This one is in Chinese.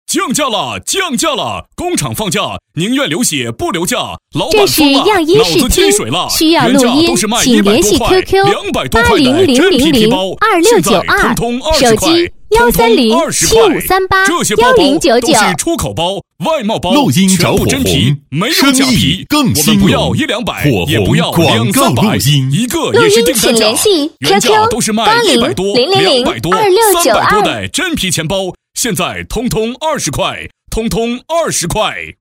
降价了，降价了！工厂放假，宁愿流血不留价。老板这是疯了， 样衣脑子视听进水了。 需要录音原价都是卖请联系 100多块 QQ 200多块的真皮皮包，现在通通20 手块， 机通通20块。这些包包都是 13075381099 出口包、外贸包， 录音全找火部真皮， 红， 没有生意假皮。 更兴我们不要隆。 100-200，也不要火红广告录 200-300， 音一个录也是音请订单价联系。 原价都是卖100多、200多、300多 00002692 的真皮钱包，现在通通20块，通通20块。